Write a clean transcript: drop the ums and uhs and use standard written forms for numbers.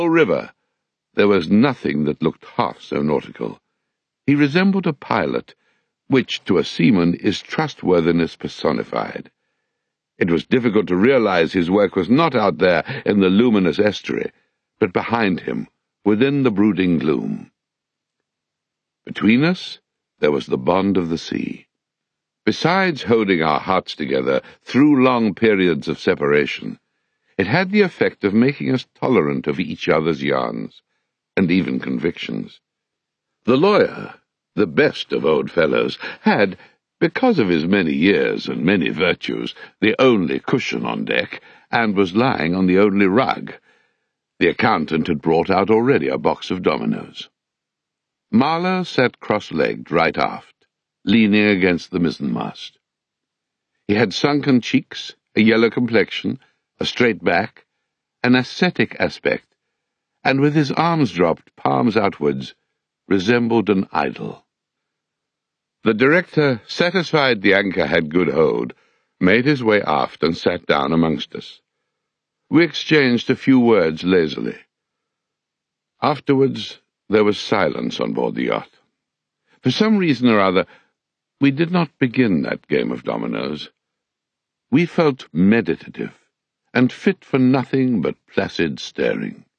river, there was nothing that looked half so nautical. He resembled a pilot, which to a seaman is trustworthiness personified. It was difficult to realize his work was not out there in the luminous estuary, but behind him, within the brooding gloom. Between us, there was the bond of the sea. Besides holding our hearts together through long periods of separation, it had the effect of making us tolerant of each other's yarns, and even convictions. The lawyer, the best of old fellows, had, because of his many years and many virtues, the only cushion on deck, and was lying on the only rug. The accountant had brought out already a box of dominoes. Marlowe sat cross-legged right aft, leaning against the mizzenmast. He had sunken cheeks, a yellow complexion, a straight back, an ascetic aspect, and with his arms dropped, palms outwards, resembled an idol. The director, satisfied the anchor had good hold, made his way aft and sat down amongst us. We exchanged a few words lazily. Afterwards, there was silence on board the yacht. For some reason or other, we did not begin that game of dominoes. We felt meditative, and fit for nothing but placid staring.